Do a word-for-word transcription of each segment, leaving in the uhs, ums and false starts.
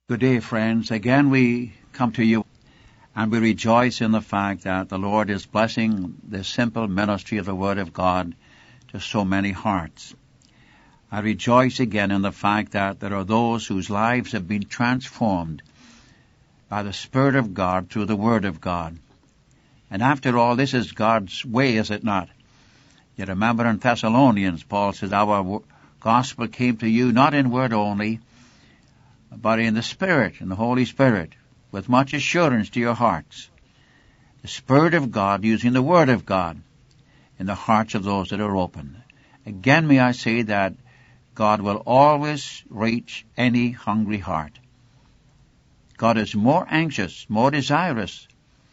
Good day, friends. Again, we come to you and we rejoice in the fact that the Lord is blessing this simple ministry of the Word of God to so many hearts. I rejoice again in the fact that there are those whose lives have been transformed by the Spirit of God through the Word of God. And after all, this is God's way, is it not? You remember in Thessalonians, Paul says, our gospel came to you not in word only, but in the Spirit, in the Holy Spirit, with much assurance to your hearts. The Spirit of God using the Word of God in the hearts of those that are open. Again, may I say that God will always reach any hungry heart. God is more anxious, more desirous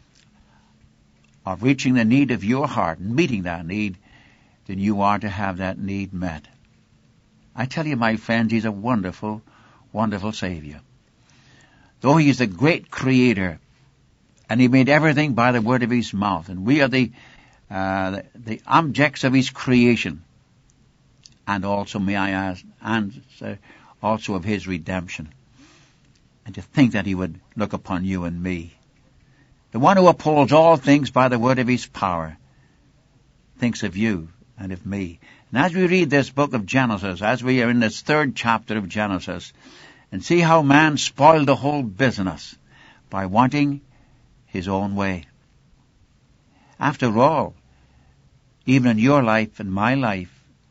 of reaching the need of your heart and meeting that need than you are to have that need met. I tell you, my friends, He's a wonderful wonderful Savior. Though He is the great Creator, and He made everything by the word of His mouth, and we are the, uh, the, the objects of His creation, and also, may I ask, and uh, also of His redemption. And to think that He would look upon you and me, the one who upholds all things by the word of His power, thinks of you and of me. And as we read this book of Genesis, as we are in this third chapter of Genesis, and see how man spoiled the whole business by wanting his own way. After all, even in your life and my life,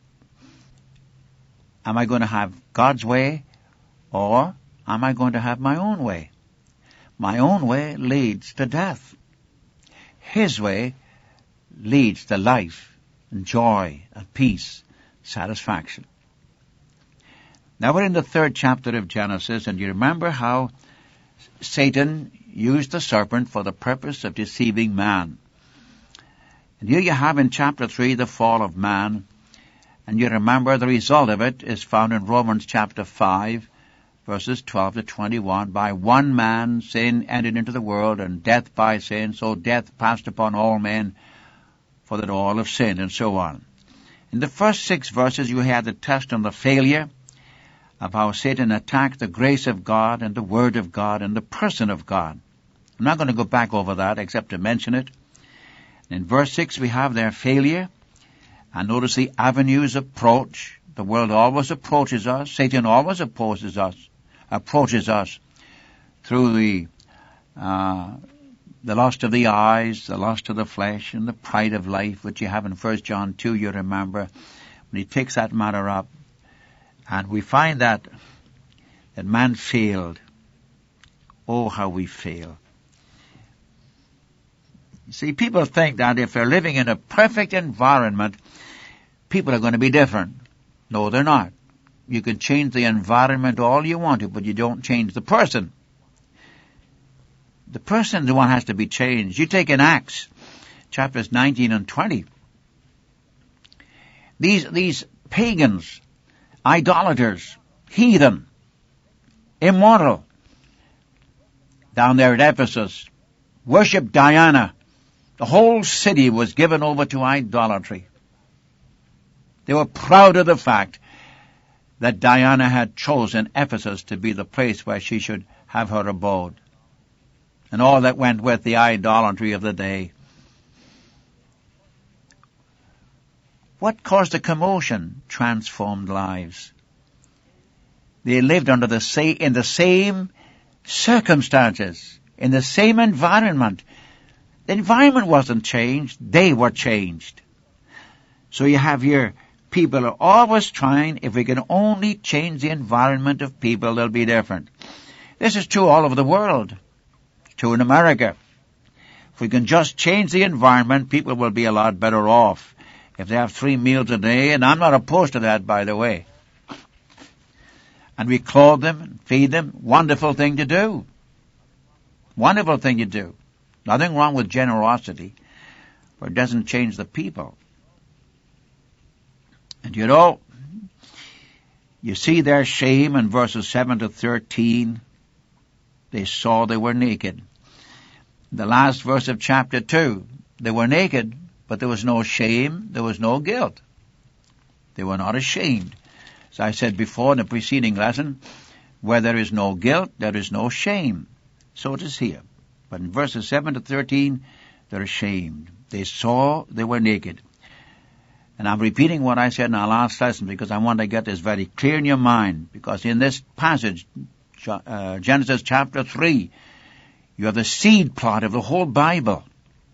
am I going to have God's way, or am I going to have my own way? My own way leads to death. His way leads to life and joy and peace, satisfaction. Now we're in the third chapter of Genesis, and you remember how Satan used the serpent for the purpose of deceiving man. And here you have in chapter three the fall of man, and you remember the result of it is found in Romans chapter five, verses twelve to twenty-one. By one man sin entered into the world, and death by sin, so death passed upon all men, for that all have sinned, and so on. In the first six verses you had the test on the failure of how Satan attacked the grace of God and the Word of God and the person of God. I'm not going to go back over that except to mention it. In verse six we have their failure, and notice the avenues of approach. The world always approaches us. Satan always opposes us, approaches us through the uh, the lust of the eyes, the lust of the flesh, and the pride of life, which you have in First John two, you remember, when he takes that matter up. And we find that, that man failed. Oh, how we fail. You see, people think that if they're living in a perfect environment, people are going to be different. No, they're not. You can change the environment all you want to, but you don't change the person. The person is the one has to be changed. You take in Acts, chapters nineteen and twenty. These, these pagans, idolaters, heathen, immoral, down there at Ephesus, worship Diana. The whole city was given over to idolatry. They were proud of the fact that Diana had chosen Ephesus to be the place where she should have her abode, and all that went with the idolatry of the day. What caused the commotion? Transformed lives. They lived under the sa- in the same circumstances, in the same environment. The environment wasn't changed, they were changed. So you have here, people are always trying, if we can only change the environment of people, they'll be different. This is true all over the world. It's true in America. If we can just change the environment, people will be a lot better off. If they have three meals a day, and I'm not opposed to that, by the way. And we clothe them and feed them, wonderful thing to do. Wonderful thing to do. Nothing wrong with generosity, but it doesn't change the people. And you know, you see their shame in verses seven to thirteen. They saw they were naked. The last verse of chapter two, they were naked, but there was no shame, there was no guilt. They were not ashamed. As I said before in the preceding lesson, Where there is no guilt, there is no shame. So it is here. But in verses seven to thirteen, they're ashamed. They saw they were naked. And I'm repeating what I said in our last lesson because I want to get this very clear in your mind. Because in this passage, uh, Genesis chapter three, you have the seed plot of the whole Bible.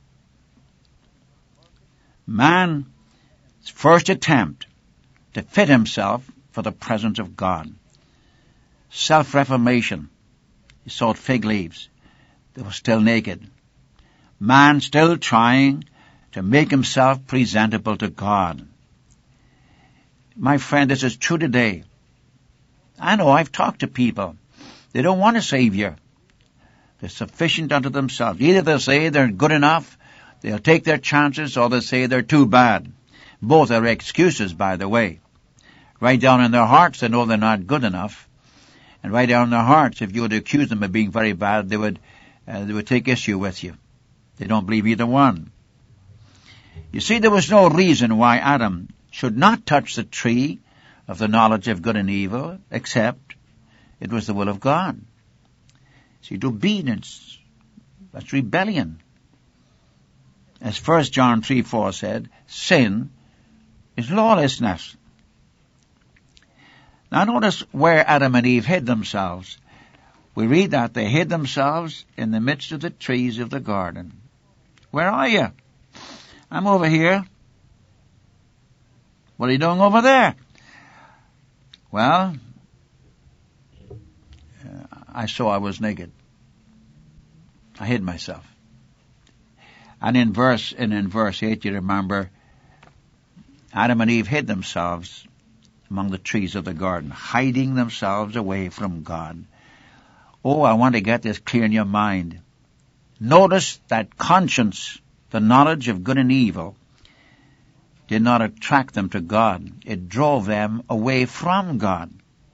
Man's first attempt to fit himself for the presence of God. Self-reformation. He sowed fig leaves. They were still naked. Man still trying to make himself presentable to God. My friend, this is true today. I know I've talked to people. They don't want a Savior. They're sufficient unto themselves. Either they'll say they're good enough, they'll take their chances, or they'll say they're too bad. Both are excuses, by the way. Right down in their hearts, they know they're not good enough. And right down in their hearts, if you were to accuse them of being very bad, they would, uh, they would take issue with you. They don't believe either one. You see, there was no reason why Adam should not touch the tree of the knowledge of good and evil, except it was the will of God. See, obedience, that's rebellion. As First John three four said, sin is lawlessness. Now notice where Adam and Eve hid themselves. We read that they hid themselves in the midst of the trees of the garden. Where are you? I'm over here. What are you doing over there? Well, I saw I was naked. I hid myself. And in verse, and in verse eight, you remember, Adam and Eve hid themselves among the trees of the garden, hiding themselves away from God. Oh, I want to get this clear in your mind. Notice that conscience, the knowledge of good and evil, did not attract them to God. It drove them away from God.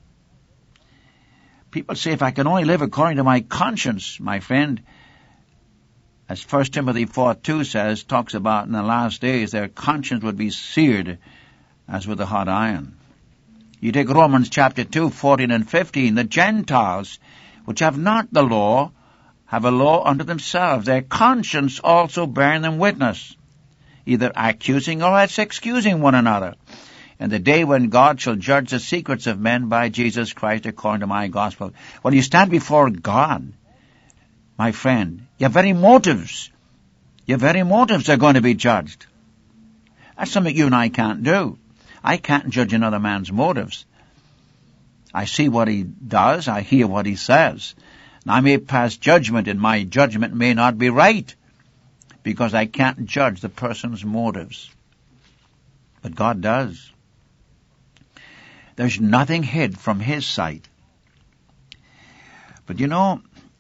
People say, if I can only live according to my conscience, my friend, as First Timothy four two says, talks about in the last days, their conscience would be seared as with a hot iron. You take Romans chapter two, fourteen and fifteen, the Gentiles, which have not the law, have a law unto themselves, their conscience also bearing them witness, either accusing or else excusing one another. And the day when God shall judge the secrets of men by Jesus Christ according to my gospel. When you stand before God, my friend, your very motives, your very motives are going to be judged. That's something you and I can't do. I can't judge another man's motives. I see what he does, I hear what he says. And I may pass judgment, and my judgment may not be right, because I can't judge the person's motives. But God does. There's nothing hid from His sight. But you know,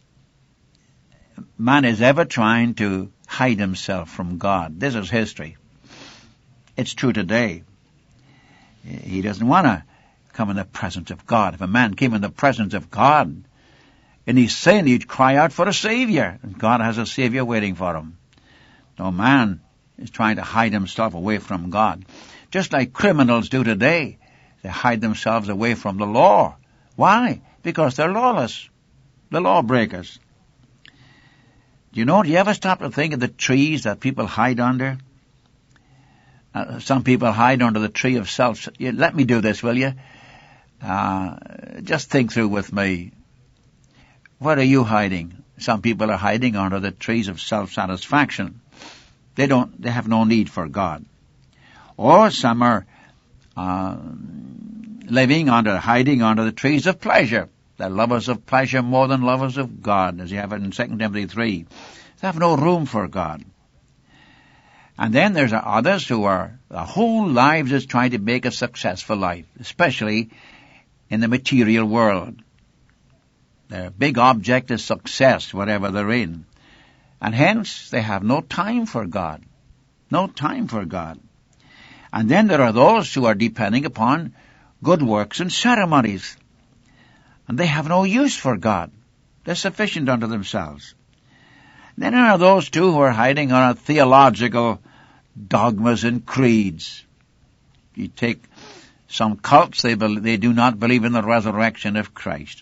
man is ever trying to hide himself from God. This is history. It's true today. He doesn't want to come in the presence of God. If a man came in the presence of God and he's sin, he'd cry out for a Savior. And God has a Savior waiting for him. No man is trying to hide himself away from God. Just like criminals do today. They hide themselves away from the law. Why? Because they're lawless. The lawbreakers. Do you know, do you ever stop to think of the trees that people hide under? Uh, some people hide under the tree of self. Let me do this, will you? Uh, just think through with me. What are you hiding? Some people are hiding under the trees of self-satisfaction. They don't, they have no need for God. Or some are, uh, living under, hiding under the trees of pleasure. They're lovers of pleasure more than lovers of God, as you have it in Second Timothy three. They have no room for God. And then there's others who are, their whole lives is trying to make a successful life, especially in the material world. Their big object is success, whatever they're in. And hence, they have no time for God. No time for God. And then there are those who are depending upon good works and ceremonies. And they have no use for God. They're sufficient unto themselves. Then there are those too who are hiding on theological dogmas and creeds. You take some cults, they, be, they do not believe in the resurrection of Christ.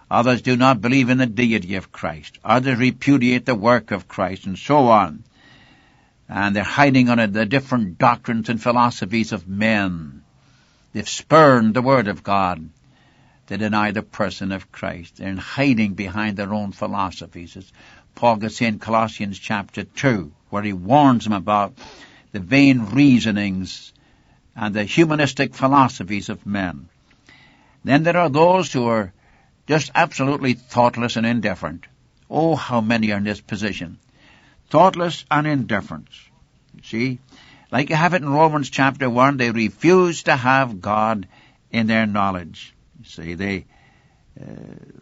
Others do not believe in the deity of Christ. Others repudiate the work of Christ, and so on. And they're hiding under the different doctrines and philosophies of men. They've spurned the Word of God. They deny the person of Christ. They're hiding behind their own philosophies. As Paul could say in Colossians chapter two, where he warns them about the vain reasonings and the humanistic philosophies of men. Then there are those who are just absolutely thoughtless and indifferent. Oh, how many are in this position. Thoughtless and indifferent. You see, like you have it in Romans chapter one, they refuse to have God in their knowledge. You see, they, uh,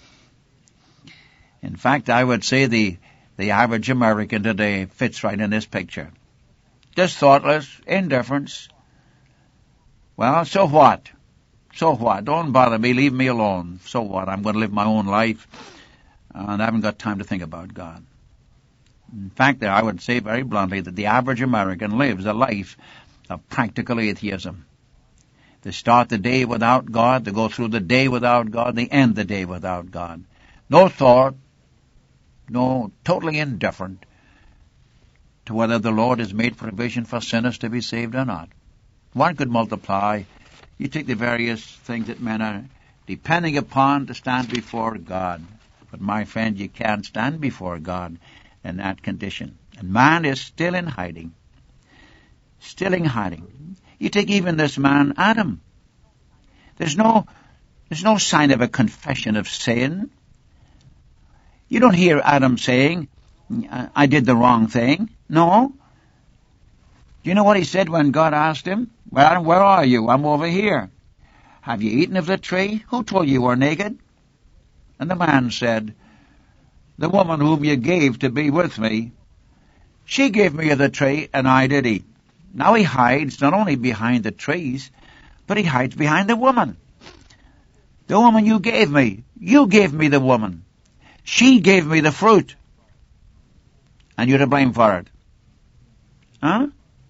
in fact, I would say the, the average American today fits right in this picture. Just thoughtless, indifference. Well, so what? So what? Don't bother me. Leave me alone. So what? I'm going to live my own life, and I haven't got time to think about God. In fact, I would say very bluntly that the average American lives a life of practical atheism. They start the day without God, they go through the day without God, they end the day without God. No thought, no, totally indifferent to whether the Lord has made provision for sinners to be saved or not. One could multiply. You take the various things that men are depending upon to stand before God. But my friend, you can't stand before God in that condition. And man is still in hiding. Still in hiding. You take even this man, Adam. There's no, there's no sign of a confession of sin. You don't hear Adam saying, I did the wrong thing. No. Do you know what he said when God asked him? Well, Adam, where are you? I'm over here. Have you eaten of the tree? Who told you you were naked? And the man said, the woman whom you gave to be with me, she gave me of the tree, and I did eat. Now he hides not only behind the trees, but he hides behind the woman. The woman you gave me, you gave me the woman. She gave me the fruit. And you're to blame for it. Huh?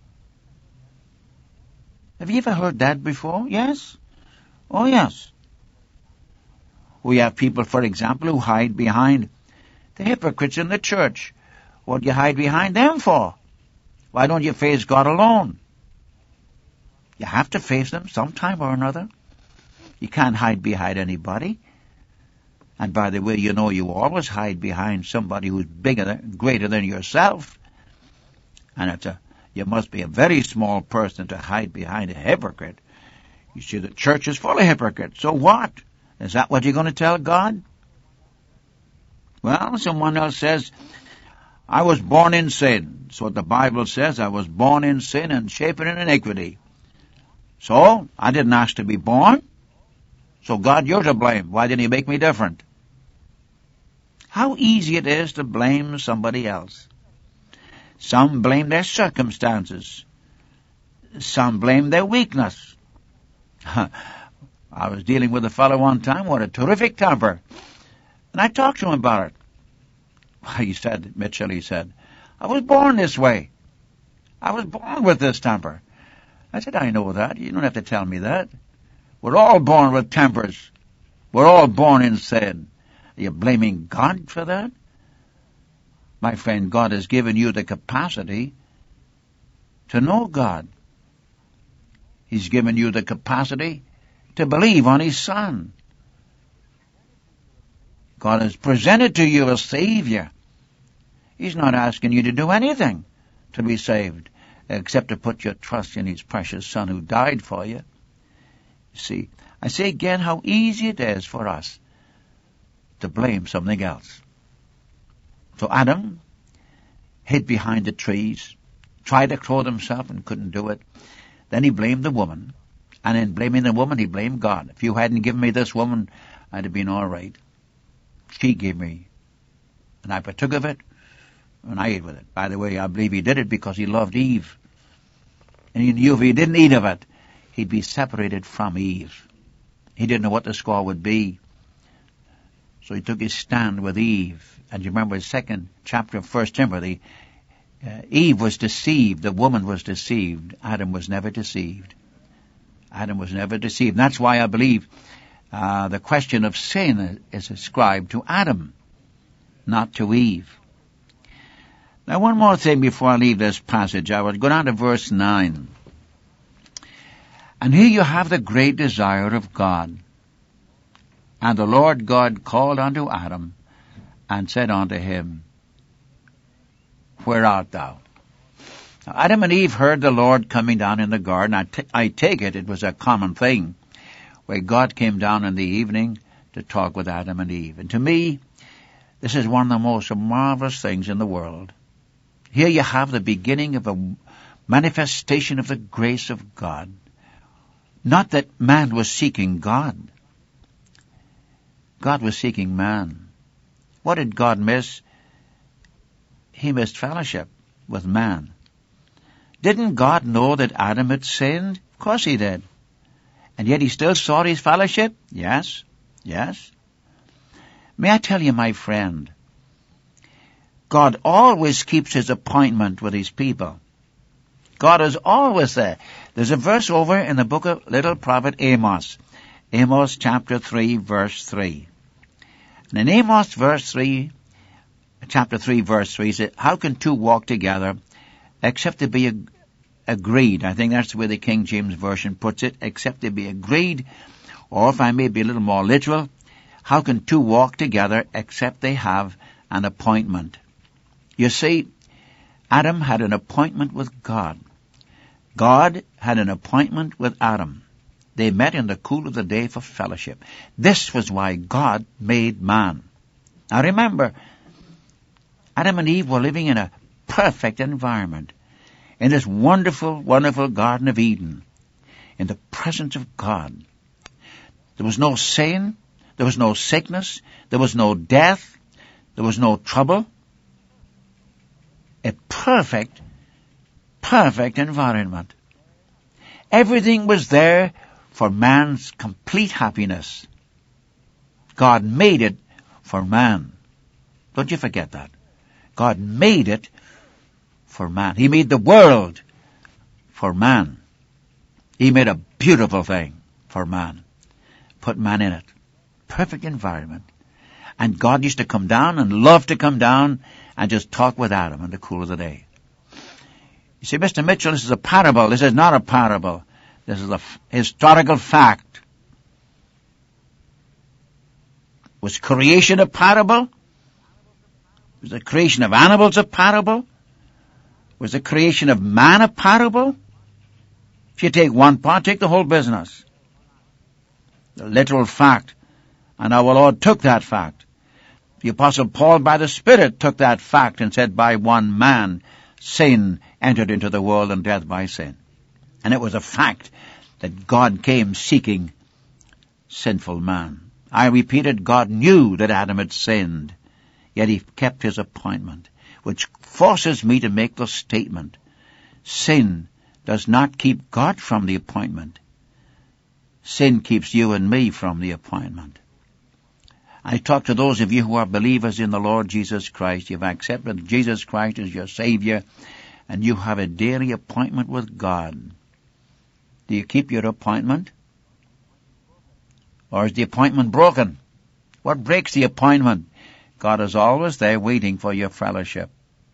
Have you ever heard that before? Yes? Oh, yes. We have people, for example, who hide behind the hypocrites in the church. What do you hide behind them for? Why don't you face God alone? You have to face them sometime or another. You can't hide behind anybody. And by the way, you know you always hide behind somebody who's bigger, than, greater than yourself. And it's a, you must be a very small person to hide behind a hypocrite. You see, the church is full of hypocrites. So what? Is that what you're going to tell God? Well, someone else says, I was born in sin. That's what the Bible says. I was born in sin and shapen in iniquity. So, I didn't ask to be born. So God, you're to blame. Why didn't he make me different? How easy it is to blame somebody else. Some blame their circumstances. Some blame their weakness. I was dealing with a fellow one time with a terrific temper. And I talked to him about it. He said, Mitchell, he said, I was born this way. I was born with this temper. I said, I know that. You don't have to tell me that. We're all born with tempers. We're all born in sin. Are you blaming God for that? My friend, God has given you the capacity to know God. He's given you the capacity to believe on His Son. God has presented to you a Savior. He's not asking you to do anything to be saved, except to put your trust in His precious Son who died for you. You see, I say again how easy it is for us to blame something else. So Adam hid behind the trees, tried to clothe himself and couldn't do it. Then he blamed the woman. And in blaming the woman, he blamed God. If you hadn't given me this woman, I'd have been all right. She gave me. And I partook of it, and I ate with it. By the way, I believe he did it because he loved Eve. And he knew if he didn't eat of it, he'd be separated from Eve. He didn't know what the score would be. So he took his stand with Eve. And you remember the second chapter of First Timothy, uh, Eve was deceived, the woman was deceived. Adam was never deceived. Adam was never deceived. And that's why I believe uh, the question of sin is ascribed to Adam, not to Eve. Now, one more thing before I leave this passage. I would go down to verse nine. And here you have the great desire of God. And the Lord God called unto Adam, and said unto him, Where art thou? Now, Adam and Eve heard the Lord coming down in the garden. I, t- I take it it was a common thing, where God came down in the evening to talk with Adam and Eve. And to me, this is one of the most marvelous things in the world. Here you have the beginning of a manifestation of the grace of God. Not that man was seeking God. God was seeking man. What did God miss? He missed fellowship with man. Didn't God know that Adam had sinned? Of course he did. And yet he still sought his fellowship? Yes, yes. May I tell you, my friend, God always keeps his appointment with his people. God is always there. There's a verse over in the book of little prophet Amos. Amos chapter three, verse three. And in Amos verse three, chapter three, verse three, says, How can two walk together except they be ag- agreed? I think that's the way the King James Version puts it, except they be agreed. Or if I may be a little more literal, how can two walk together except they have an appointment? You see, Adam had an appointment with God. God had an appointment with Adam. They met in the cool of the day for fellowship. This was why God made man. Now remember, Adam and Eve were living in a perfect environment, in this wonderful, wonderful Garden of Eden, in the presence of God. There was no sin, there was no sickness, there was no death, there was no trouble. A perfect, perfect environment. Everything was there for man's complete happiness. God made it for man. Don't you forget that. God made it for man. He made the world for man. He made a beautiful thing for man. Put man in it. Perfect environment. And God used to come down and loved to come down and just talk with Adam in the cool of the day. You see, Mister Mitchell, this is a parable. This is not a parable. This is a f- historical fact. Was creation a parable? Was the creation of animals a parable? Was the creation of man a parable? If you take one part, take the whole business. The literal fact. And our Lord took that fact. The Apostle Paul, by the Spirit, took that fact and said, by one man, sin entered into the world and death by sin. And it was a fact that God came seeking sinful man. I repeated, God knew that Adam had sinned, yet he kept his appointment, which forces me to make the statement. Sin does not keep God from the appointment. Sin keeps you and me from the appointment. I talk to those of you who are believers in the Lord Jesus Christ. You've accepted Jesus Christ as your Savior, and you have a daily appointment with God. Do you keep your appointment? Or is the appointment broken? What breaks the appointment? God is always there waiting for your fellowship.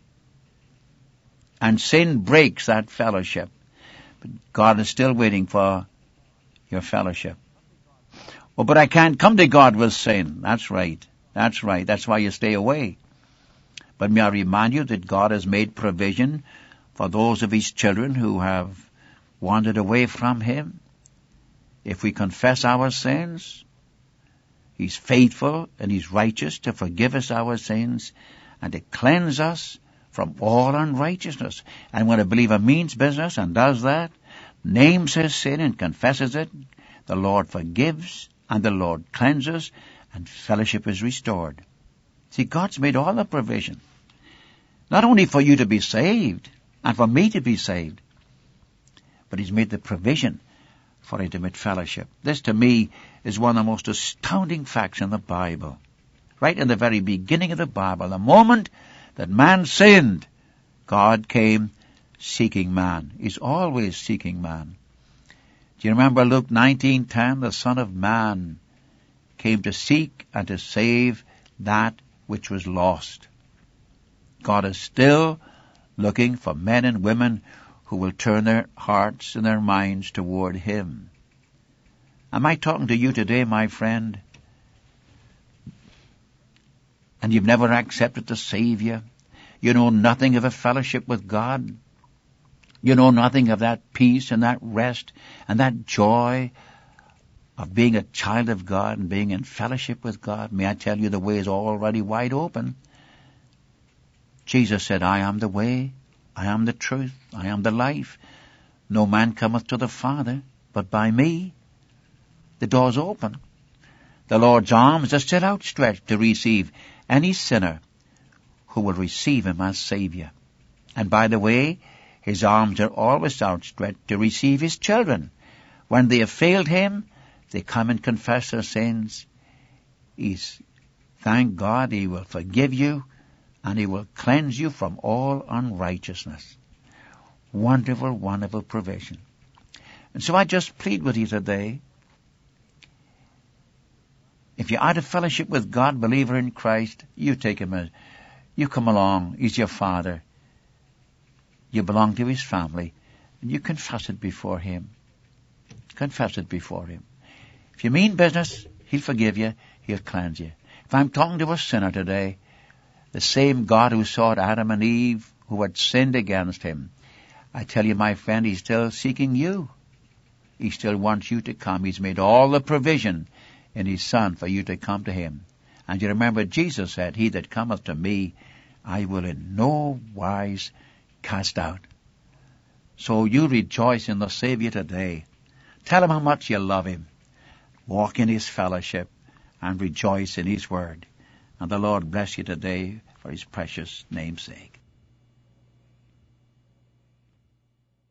And sin breaks that fellowship. But God is still waiting for your fellowship. Oh, but I can't come to God with sin. That's right. That's right. That's why you stay away. But may I remind you that God has made provision for those of his children who have wandered away from him. If we confess our sins, he's faithful and he's righteous to forgive us our sins and to cleanse us from all unrighteousness. And when a believer means business and does that, names his sin and confesses it, the Lord forgives and the Lord cleanses and fellowship is restored. See, God's made all the provision. Not only for you to be saved and for me to be saved, but he's made the provision for intimate fellowship. This to me is one of the most astounding facts in the Bible. Right in the very beginning of the Bible, the moment that man sinned, God came seeking man. He's always seeking man. Do you remember Luke nineteen ten? The Son of Man came to seek and to save that which was lost. God is still looking for men and women who will turn their hearts and their minds toward Him. Am I talking to you today, my friend? And you've never accepted the Savior? You know nothing of a fellowship with God? You know nothing of that peace and that rest and that joy of being a child of God and being in fellowship with God? May I tell you, the way is already wide open. Jesus said, I am the way, I am the truth, I am the life. No man cometh to the Father but by me. The door's open. The Lord's arms are still outstretched to receive any sinner who will receive Him as Savior. And by the way, His arms are always outstretched to receive His children. When they have failed Him, they come and confess their sins. He's, thank God, He will forgive you and He will cleanse you from all unrighteousness. Wonderful, wonderful provision. And so I just plead with you today, if you're out of fellowship with God, believer in Christ, you take Him as, you come along. He's your Father. You belong to His family. And you confess it before Him. Confess it before Him. If you mean business, He'll forgive you. He'll cleanse you. If I'm talking to a sinner today, the same God who sought Adam and Eve, who had sinned against Him, I tell you, my friend, He's still seeking you. He still wants you to come. He's made all the provision in His Son for you to come to Him. And you remember Jesus said, He that cometh to me, I will in no wise cast out. So you rejoice in the Savior today. Tell Him how much you love Him. Walk in His fellowship and rejoice in His Word. And the Lord bless you today for His precious name's sake.